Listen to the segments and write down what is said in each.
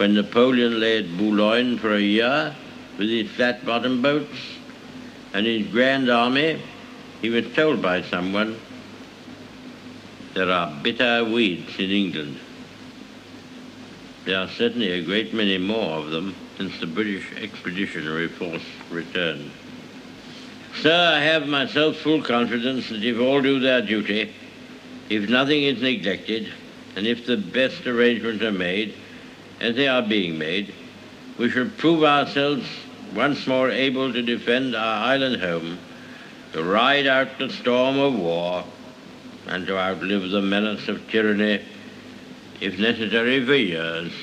when Napoleon lay at Boulogne for a year with his flat-bottom boats and his grand army, he was told by someone, "There are bitter weeds in England." There are certainly a great many more of them since the British Expeditionary Force returned. Sir, I have myself full confidence that if all do their duty, if nothing is neglected, and if the best arrangements are made, as they are being made, we shall prove ourselves once more able to defend our island home, to ride out the storm of war, and to outlive the menace of tyranny, if necessary for years,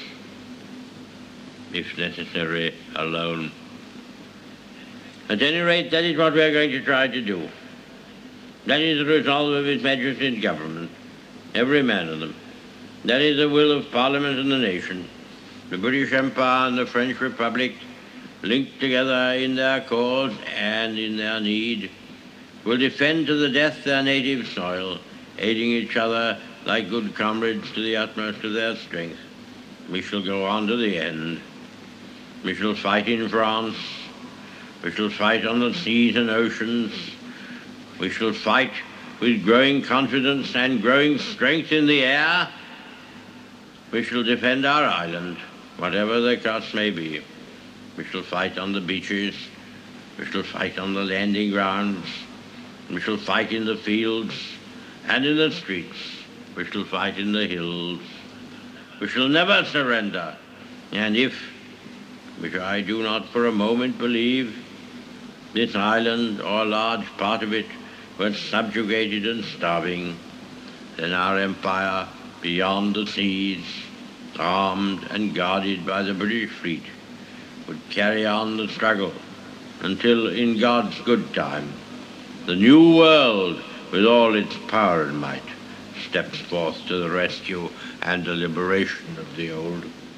if necessary alone. At any rate, that is what we are going to try to do. That is the resolve of His Majesty's government, every man of them. That is the will of Parliament and the nation. The British Empire and the French Republic, linked together in their cause and in their need, will defend to the death their native soil, aiding each other like good comrades to the utmost of their strength. We shall go on to the end. We shall fight in France. We shall fight on the seas and oceans. We shall fight with growing confidence and growing strength in the air. We shall defend our island, whatever the cost may be. We shall fight on the beaches. We shall fight on the landing grounds. We shall fight in the fields and in the streets. We shall fight in the hills. We shall never surrender. And if, which I do not for a moment believe, this island or a large part of it were subjugated and starving, then our empire beyond the seas, armed and guarded by the British fleet, would carry on the struggle until, in God's good time, the new world, with all its power and might, steps forth to the rescue and the liberation of the old.